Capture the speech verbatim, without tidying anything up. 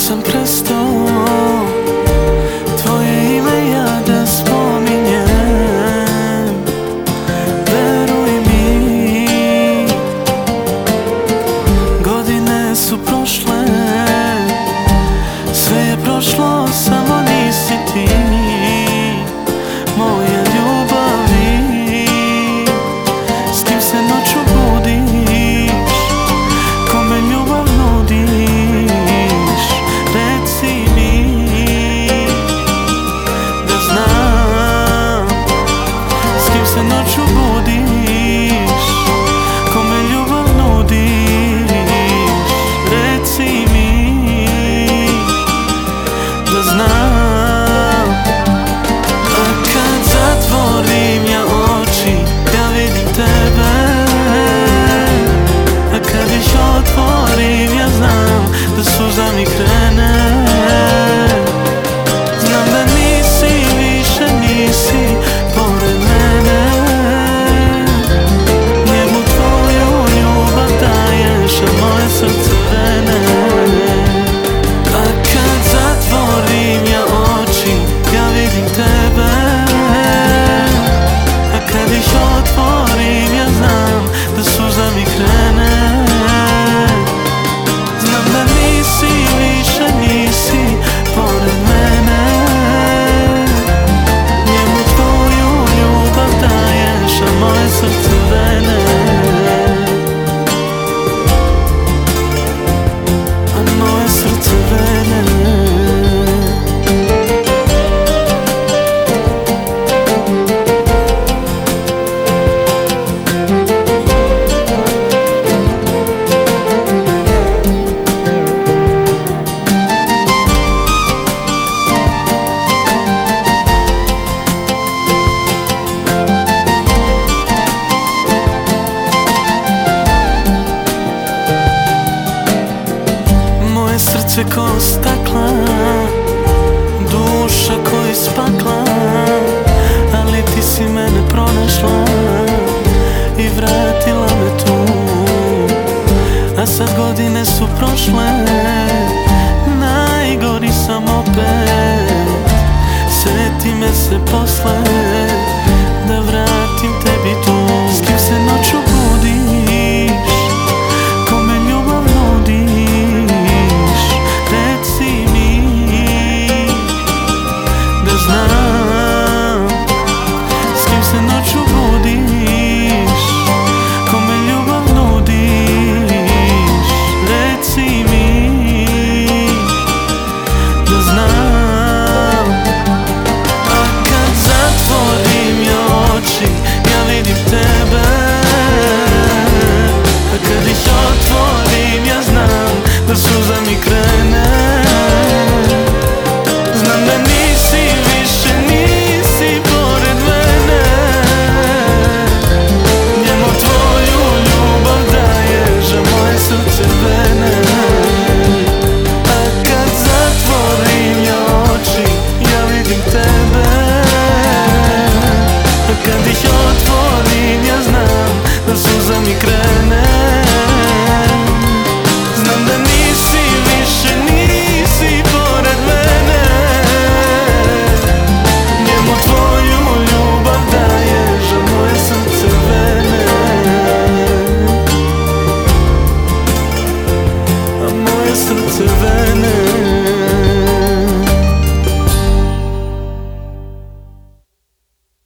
sam prestao tvoje ime ja da spominjem. Veruj mi, godine su prošle, sve je prošlo, samo nisi ti moja ljubavi. S kim se noću budiš, kome ljubav nudiš, reci mi da znam. S kim se noću budiš, kome ljubav nudiš, reci mi da znam. A kad zatvorim ja oči, ja vidim tebe. A kad ih otvorim ja znam da suza mi krene. Znam da nisi, više nisi pored mene. Njemu tvoju ljubav daješ, a moje srce vene. A kad zatvorim ja oči, ja vidim tebe. A kad ih otvorim ja znam da suza mi krene. Znam da nisi, više nisi pored mene. Njemu tvoju ljubav daješ, a moje srce vene. A moje srce vene. Srce ko stakla, duša koju spakla, ali ti si mene pronašla i vratila me tu. A sad godine su prošle, najgori sam opet, sjeti me se posle